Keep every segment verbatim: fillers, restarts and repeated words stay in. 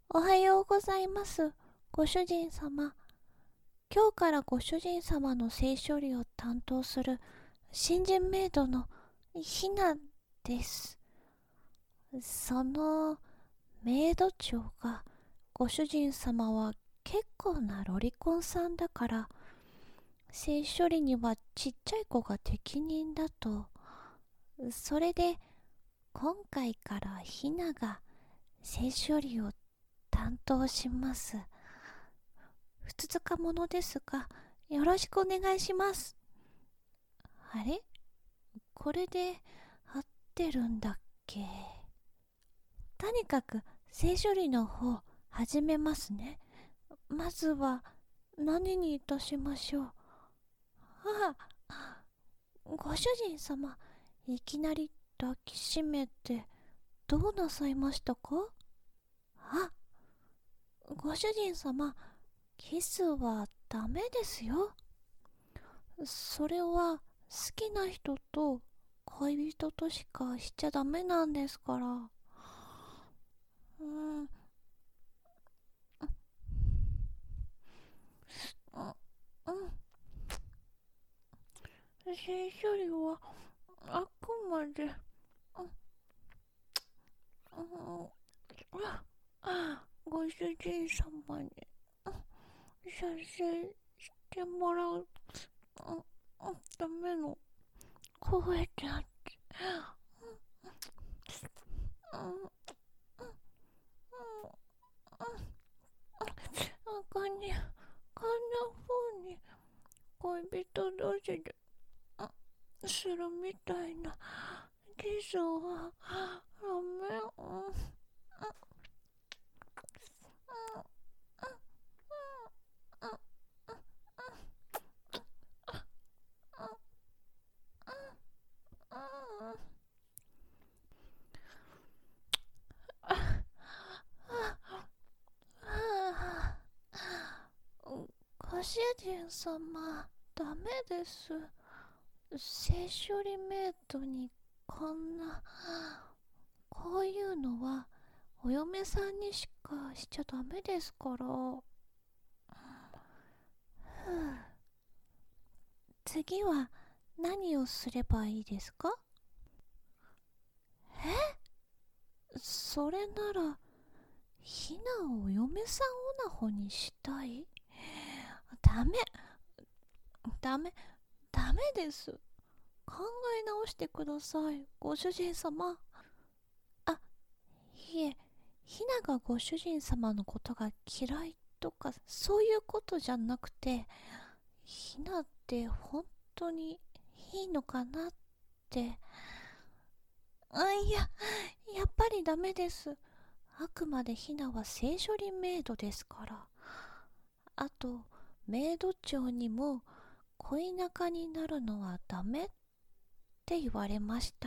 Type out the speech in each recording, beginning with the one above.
おはようございます。ご主人様。今日からご主人様の性処理を担当する新人メイドのひなです。そのメイド長がご主人様は結構なロリコンさんだから性処理にはちっちゃい子が適任だと。それで今回からひなが性処理を担当します。ふつつか者ですが、よろしくお願いします。あれ、これで合ってるんだっけ。とにかく性処理の方始めますね。まずは何にいたしましょう。ああ、ご主人様、いきなり抱きしめてどうなさいましたか。あ、ご主人様、キスはダメですよ。それは好きな人と恋人としかしちゃダメなんですから。うん、うん、性処理はあくまで、うん、うん、あ、ご主人様に、うん、射精してもらう、うん、ための声であって、うん、うん、うん、あかに、こんな風に恋人同士で、うん、するみたいなキスはダメ。うん、うん、うん、うん、うん、ご主人様、ダメです。性処理メイトにこんな、こういうのはお嫁さんにしかしちゃダメですから。ふう、次は何をすればいいですか。え、それならひなをお嫁さんオナホにしたい。ダメ、ダメ、ダメです。考え直してください、ご主人様。あ、いえ、ひながご主人様のことが嫌いとかそういうことじゃなくて、ひなって本当にいいのかなって。あ、いや、やっぱりダメです。あくまでひなは性処理メイドですから。あと、メイド長にも恋仲になるのはダメって言われました。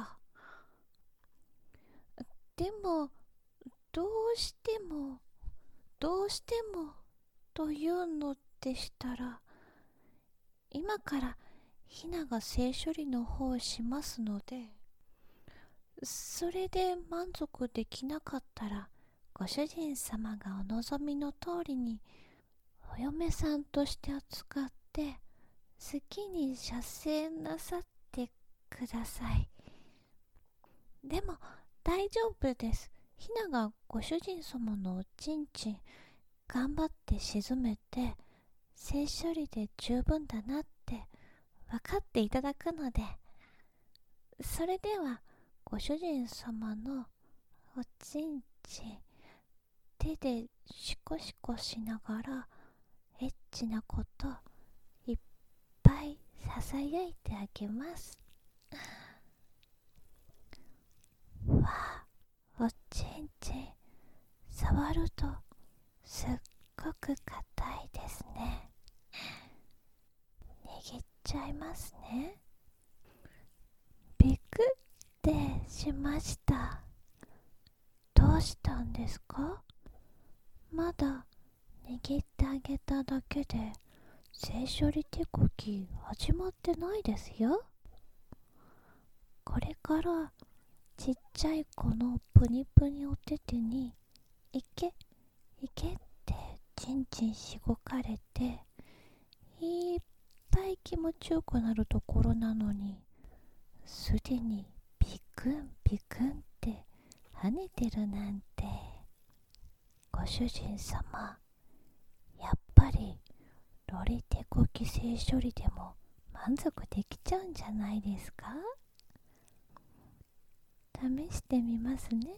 でも、どうしても、どうしてもというのでしたら、今からひなが性処理の方をしますので、それで満足できなかったら、ご主人様がお望みの通りにお嫁さんとして扱って好きに射精なさってください。でも大丈夫です。ひながご主人様のおちんちん頑張って沈めて性処理で十分だなって分かっていただくので、それではご主人様のおちんちん手でシコシコしながらエッチなこといっぱいささやいてあげます。わあ、おちんちん触るとすっごく硬いですね。握っちゃいますね。びっくってしました。どうしたんですか。まだ握ってあげただけで性処理手こき始まってないですよ。これからちっちゃい子のプニプニお手手にいけいけってちんちんしごかれていっぱい気持ちよくなるところなのに、すでにピクンピクンって跳ねてるなんて。ご主人様、やっぱりロリ手こき性処理でも満足できちゃうんじゃないですか？試してみますね。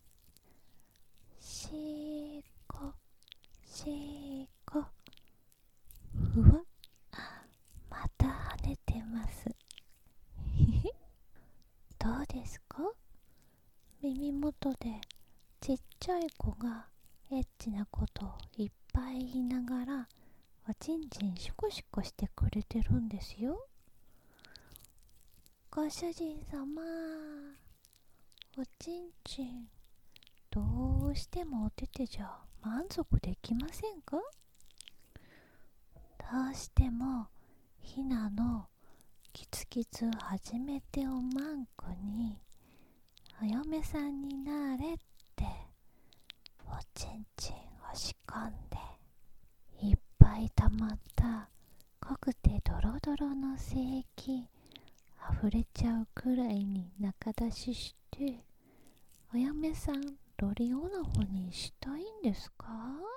しーこしーこ、ふわっ、また跳ねてますどうですか？耳元でちっちゃい子がエッチなことをいっぱい言いながらおちんちんシコシコしてくれてるんですよ。ご主人様、おちんちんどうしてもお手手じゃ満足できませんか？どうしてもひなのキツキツ初めておまんこにお嫁さんになれっておちんちんを仕込んで、いっぱい溜まった濃くてドロドロの精液溢れちゃうくらいに中出しして、お嫁さんロリオナホにしたいんですか？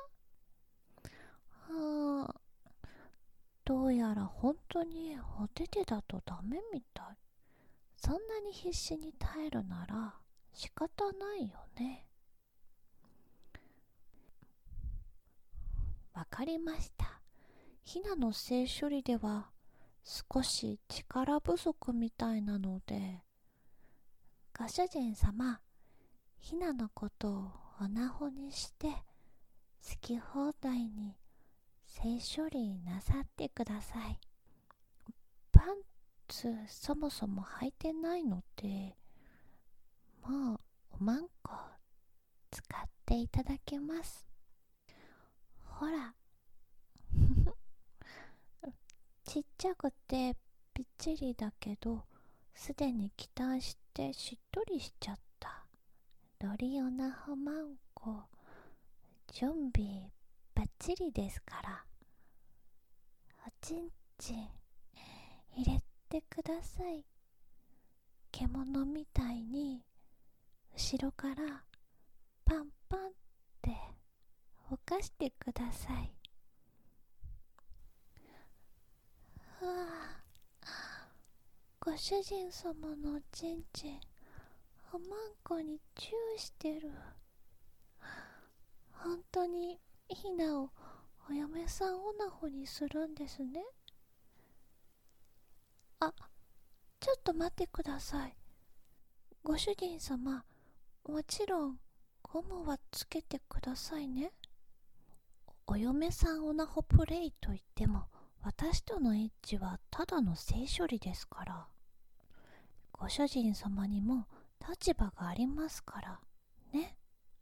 はあ、どうやら本当にお手手だとダメみたい。そんなに必死に耐えるなら仕方ないよね。わかりました。ひなの性処理では少し力不足みたいなので、ご主人様、ひなのことをおなほにして好き放題に性処理なさってください。パンツそもそも履いてないので、もうおまんこ使っていただけます。ほらちっちゃくてぴっちりだけど、すでに期待してしっとりしちゃったロリオナホマンコ、準備バッチリですから、おちんちん入れてください。獣みたいに後ろからパンパンってほかしてください。うわあ、ご主人様のおちんちんおまんこにチューしてる。本当にひなをお嫁さんオナホにするんですね。あ、ちょっと待ってください。ご主人様、もちろんゴムはつけてくださいね。お嫁さんオナホプレイといっても、私とのエッチはただの性処理ですから。ご主人様にも立場がありますからね。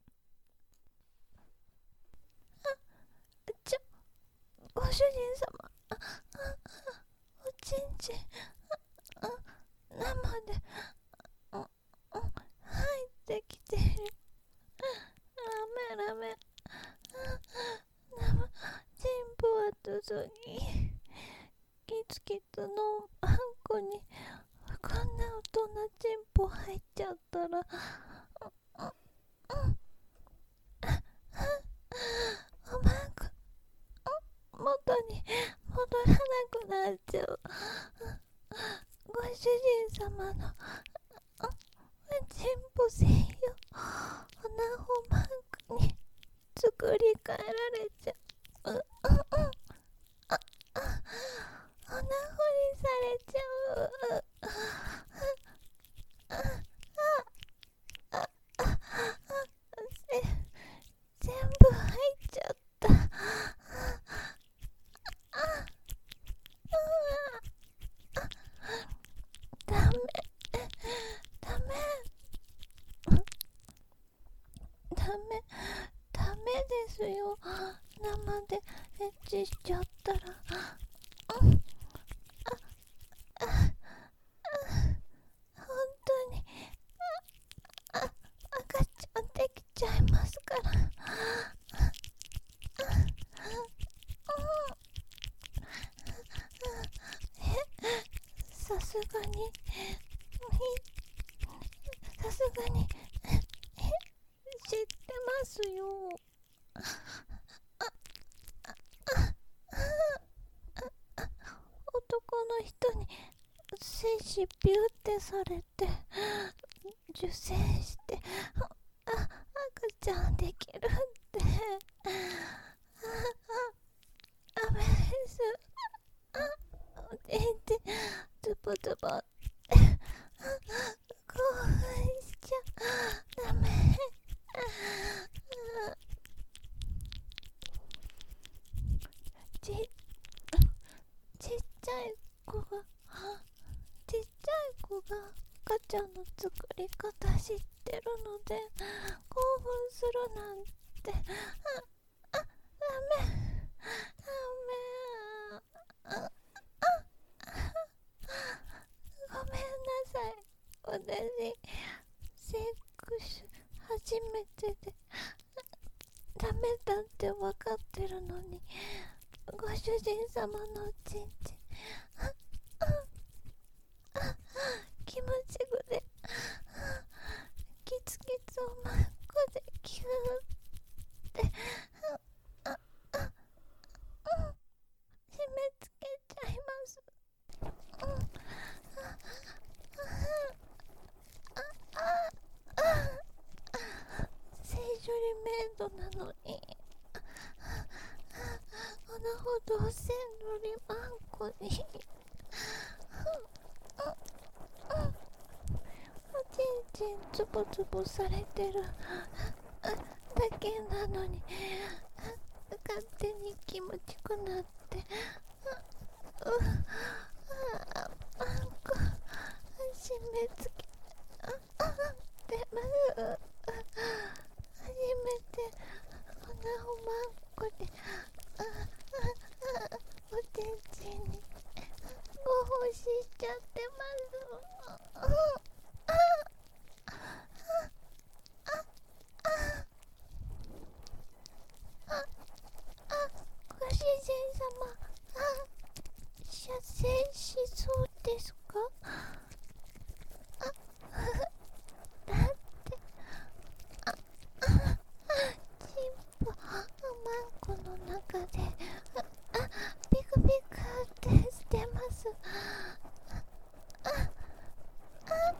あ、ちょ、ご主人様、あ、あ、おちんちん、あ、あ、生で、あ、あ、入ってきてる。ダメダメ、生、チンポは続き、キツキツのあんこにこんな大人チンポ入っちゃったら、あ、あ、あ、おまんこ元に戻らなくなっちゃう。ご主人様のチンポ専用オナホマンクに作り変えられちゃう。う、う、う、あ、あ、オナホにされちゃう。あ、あ、あ、あ、あ、せ、全部入っちゃった。あ、あ、あ、ダメ、ダメ、ダメ、ダメですよ。生でエッチしちゃったら。うん、あ、あ、あ、本当に、あ、あ、赤ちゃんできちゃいますから。 さすがに知ってますよ。男の人に精子ビューってされて受精してあ赤ちゃんできるってダメです。おちんちんズボズボって興奮しちゃダメ。ちちっちゃい子がちっちゃい子が赤ちゃんの作り方知ってるので興奮するなんてああダメダメああごめんなさい。私セックス初めてでダメだって分かってるのにご主人様のおちんちん気持ちぐでキツキツをまっこでキューって締め付けちゃいます。性処理メイドなのに穴ほどせんのりまんこにおちんちんつぼつぼされてるだけなのに勝手に気持ちくなってああまんこ締め付けてまう。初めて鼻をまんこでおちんちんにご奉仕しちゃってます。ご主人様、射精しそうですか？あだってあちんぽマンコの中でああピクピクってしてます。あああ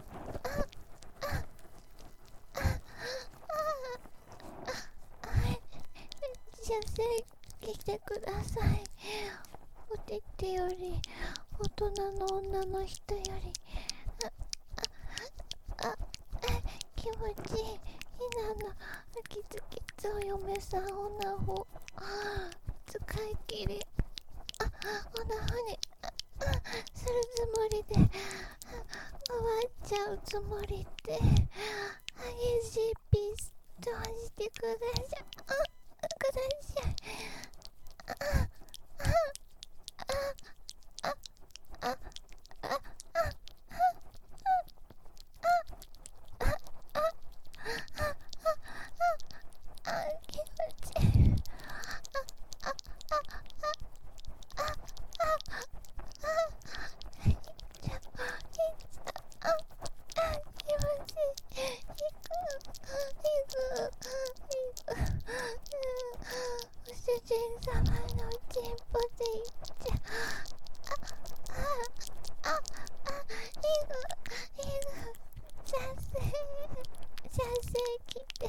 射精してください。おててより大人の女の人よりあああ気持ちいい。ひなのキツキツお嫁さんオナホ使い切りあオナホにするつもりで終わっちゃうつもりで激しいピストンしてください。あください。ああああああああ気持ちいい。あああああああ気持ちいい。いくいくいくご主人様のおちんぽでいっちゃああああいくいく射精射精来て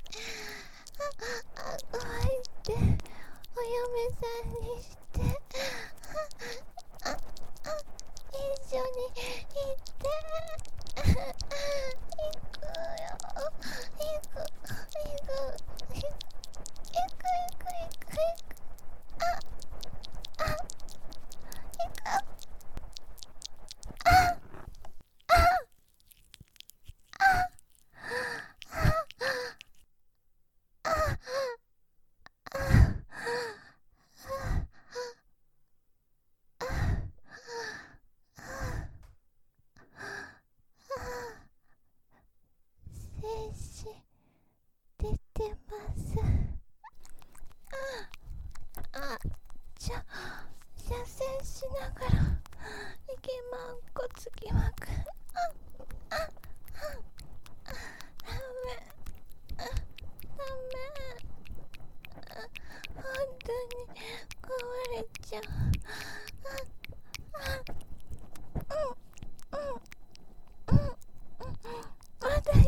ああこう言ってお嫁さんにしてああ一緒に行って行くよ行く行く行く行く行く行くああ行くああ精子出てます。ああじゃ射精しながら息まんこつ隙間くん、あ、あ、あ、ダメ、あ、ダメ、あ、本当に壊れちゃう。あ、あ、うん、うん、うん、うん、また行く。本当に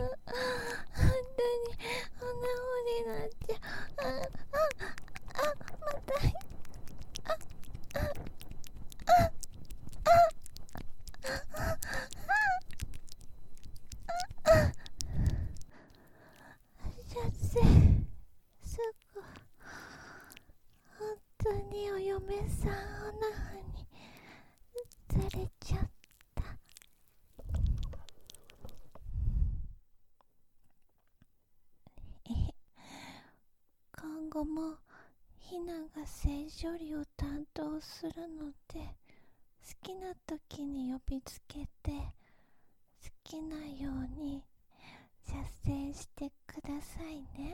こんな風になっちゃう。あ、あ、あ、また行く。あ、あ、あ、先生、すぐ本当にお嫁さんオナハにされちゃった。え、今後もひなが性処理を担当するので、好きな時に呼びつけて好きなように射精してくださいね。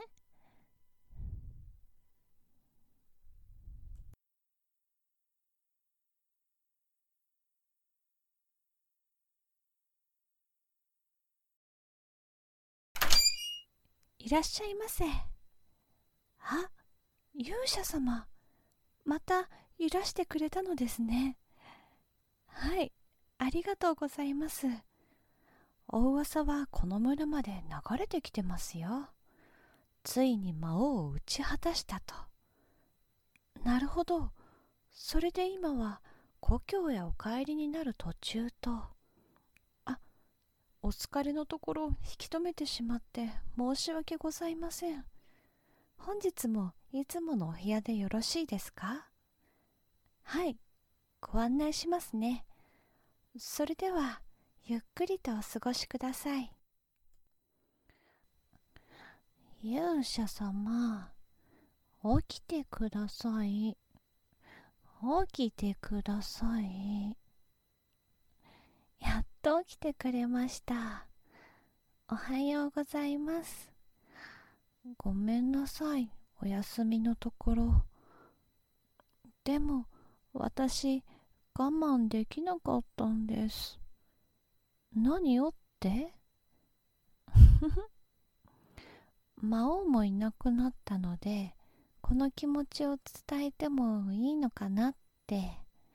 いらっしゃいませ。あ、勇者様、またいらしてくれたのですね。はい、ありがとうございます。お噂はこの村まで流れてきてますよ。ついに魔王を打ち果たしたと。なるほど。それで今は故郷へお帰りになる途中と。あ、お疲れのところ引き止めてしまって申し訳ございません。本日もいつものお部屋でよろしいですか？はい、ご案内しますね。それではゆっくりとお過ごしください。勇者様、起きてください。起きてください。やっと起きてくれました。おはようございます。ごめんなさい、お休みのところ。でも私我慢できなかったんです。何をって魔王もいなくなったので、この気持ちを伝えてもいいのかなって。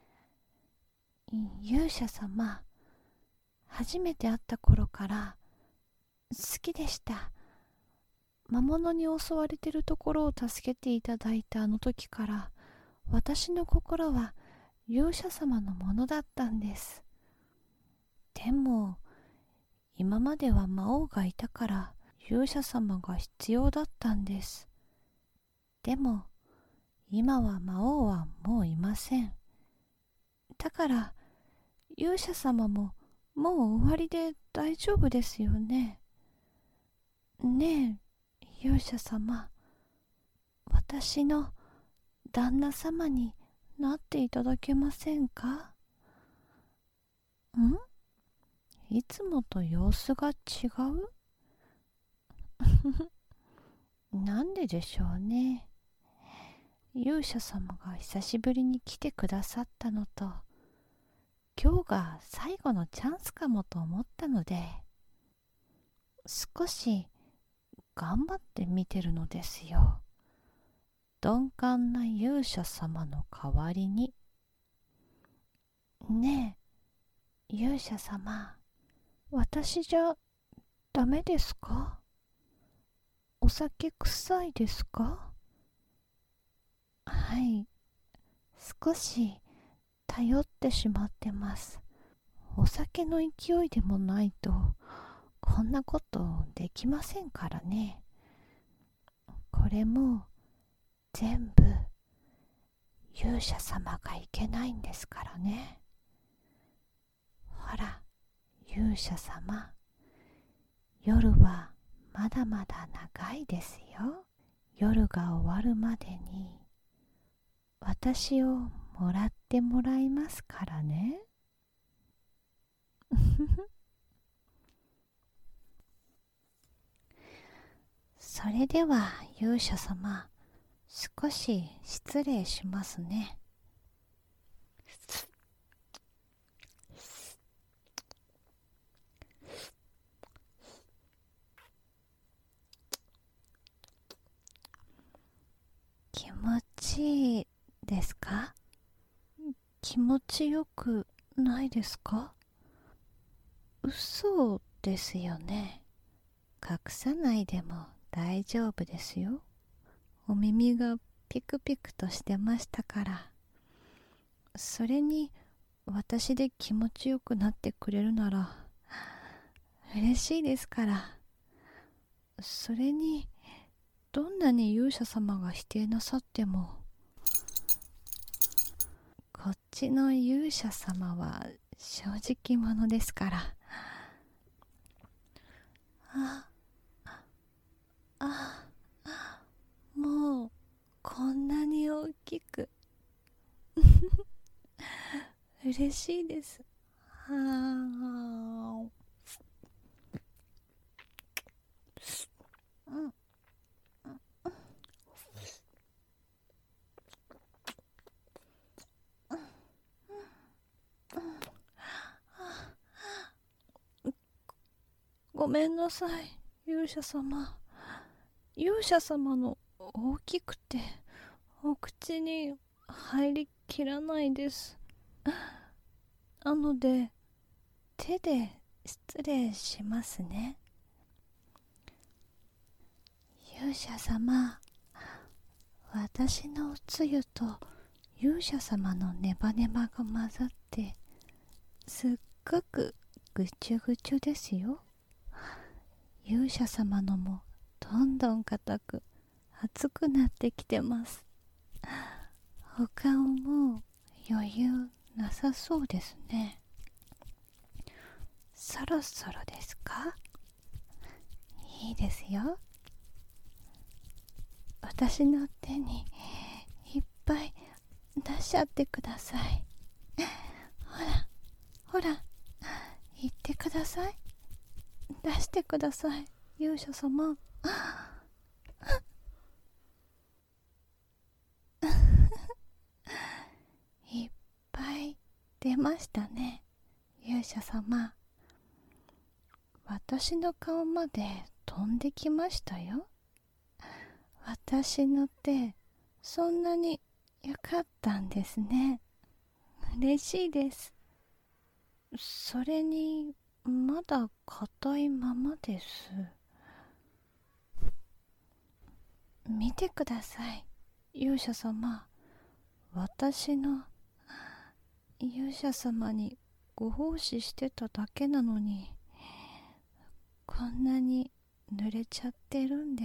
勇者様、初めて会った頃から好きでした。魔物に襲われてるところを助けていただいたあの時から、私の心は勇者様のものだったんです。でも今までは魔王がいたから勇者様が必要だったんです。でも今は魔王はもういません。だから勇者様ももう終わりで大丈夫ですよね。ねえ勇者様、私の旦那様になっていただけませんか？ん？いつもと様子が違う？なんででしょうね。勇者様が久しぶりに来てくださったのと、今日が最後のチャンスかもと思ったので、少し頑張ってみてるのですよ。鈍感な勇者様の代わりに。ねえ勇者様、私じゃダメですか？お酒臭いですか？はい、少し頼ってしまってます。お酒の勢いでもないとこんなことできませんからね。これも全部勇者様がいけないんですからね。ほら勇者様、夜はまだまだ長いですよ。夜が終わるまでに私をもらってもらいますからね。それでは勇者様、少し失礼しますね。 しいですか？気持ちよくないですか？嘘ですよね。隠さないでも大丈夫ですよ。お耳がピクピクとしてましたから。それに私で気持ちよくなってくれるなら嬉しいですから。それにどんなに勇者様が否定なさっても、こっちの勇者様は正直者ですから。ああもうこんなに大きく嬉しいです。はあ、うん、ごめんなさい、勇者様。勇者様の大きくてお口に入りきらないです。なので手で失礼しますね。勇者様、私のおつゆと勇者様のネバネバが混ざってすっごくぐちゅぐちゅですよ。勇者様のもどんどん硬く熱くなってきてます。お顔も余裕なさそうですね。そろそろですか？いいですよ。私の手にいっぱい出しちゃってください。ほらほら、言ってください。出してください、勇者様。いっぱい出ましたね、勇者様。私の顔まで飛んできましたよ。私の手、そんなに良かったんですね。嬉しいです。それにまだ硬いままです。見てください、勇者様。私の勇者様にご奉仕してただけなのに、こんなに濡れちゃってるんです。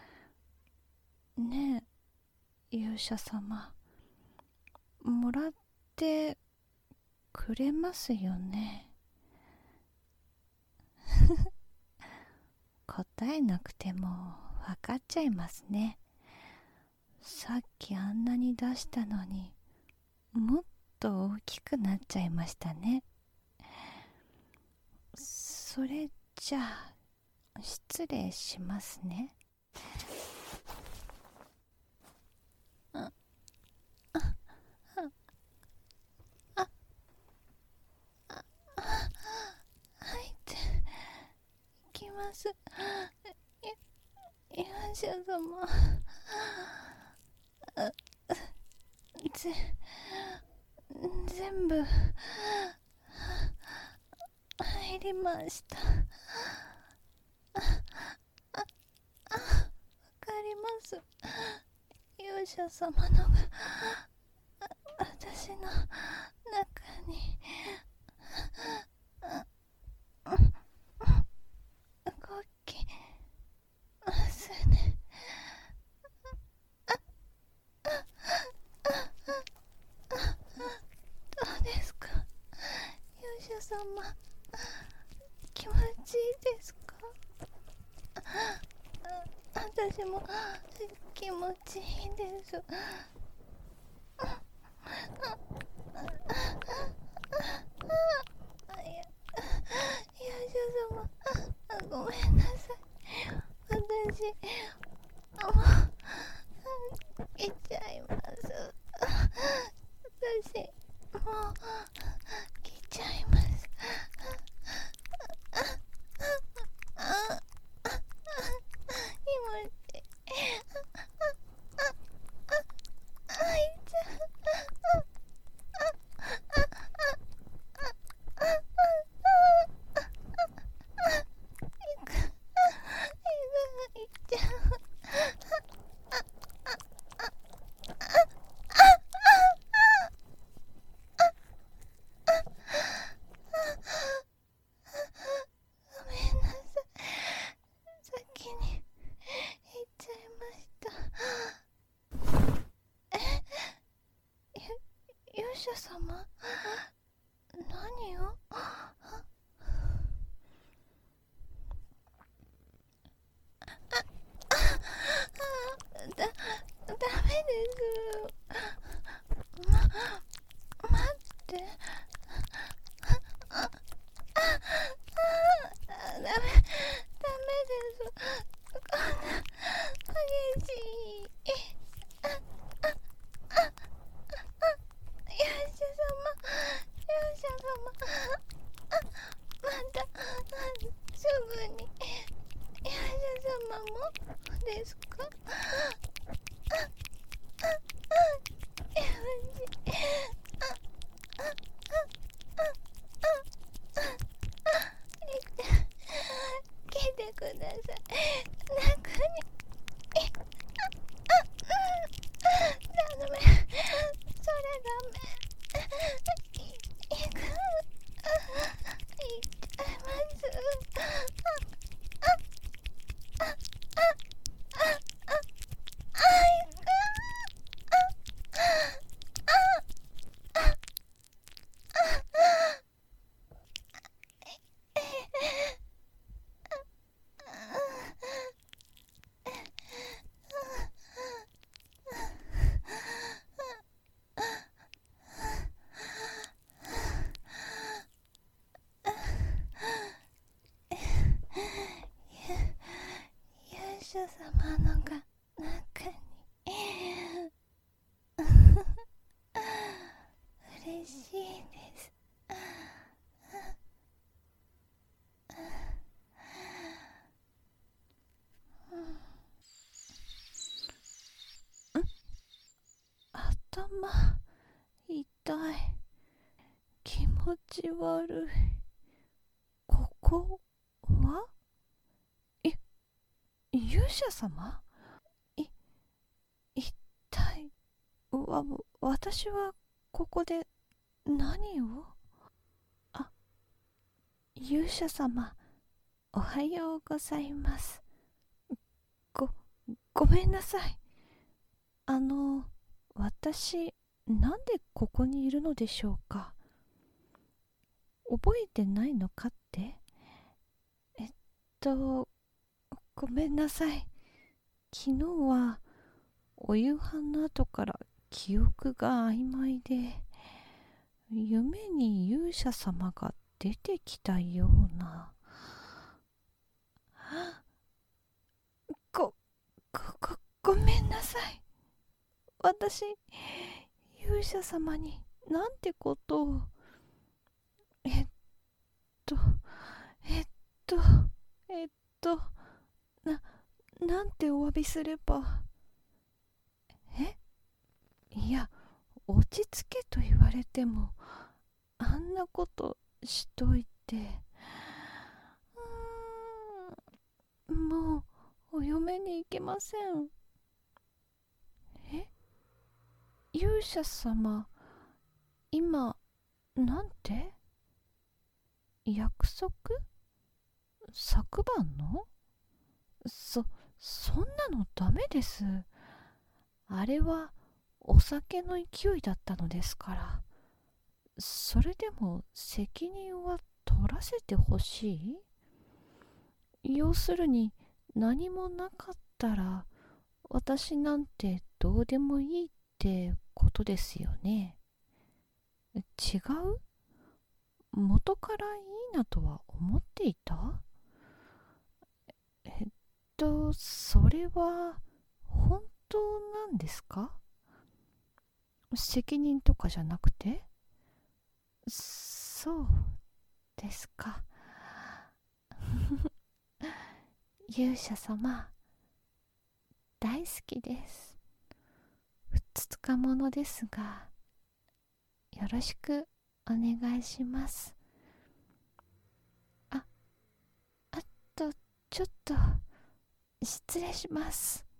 ねえ、勇者様、もらってくれますよね。答えなくても分かっちゃいますね。さっきあんなに出したのにもっと大きくなっちゃいましたね。それじゃあ失礼しますね。あああああ入っていきます。勇者様、ぜ全部入りました。あああ、わかります。勇者様のが私の中に動きますね。どうですか、勇者様。気持ちいいですか？私も気持ちいいです。勇者様、ごめんなさい。私もう行っちゃいます。私もう来ちゃいます。気持ちいい。 者様、何を？だ、ダメです。ま、待って。あ、あ、ダメ、ダメです。こんな激しい。あ、あ、あ、あ、勇者様、勇者様、あ、また、すぐに、勇者様もですか？あ、あ、あ、勇者、あ、あ、あ、あ、あ、あ、来てください。中に、え、あ、あ、うん、ダメ、それダメ。い、いく、あ、いっちゃいます。あ、あ、あ、あ、あ、あ、あ、いく、あ、あ、あ、あ、あ、勇者様のが中に嬉しいです。頭痛い、気持ち悪い。ここは？え、勇者様？い、一体、わ、私はここで何を？あ、勇者様、おはようございます。ご、ごめんなさい。あの、私、なんでここにいるのでしょうか？覚えてないのかって？えっと、ごめんなさい。昨日はお夕飯の後から記憶が曖昧で、夢に勇者様が出てきたような。ご、ご、ご、ごめんなさい。私、勇者様になんてことを。えっと、えっと、えっと、な、なんてお詫びすれば。え、いや、落ち着けと言われても、あんなことしといて。うーん、もう、お嫁に行けません。え、勇者様、今、なんて？約束？昨晩の？そ、そんなのダメです。あれはお酒の勢いだったのですから。それでも責任は取らせてほしい？要するに、何もなかったら私なんてどうでもいいってことですよね。違う？元からいいなとは思っていた？えっと、それは本当なんですか？責任とかじゃなくて？そうですか。勇者様、大好きです。ふつつか者ですが、よろしくお願いします。あ、あとちょっと失礼します。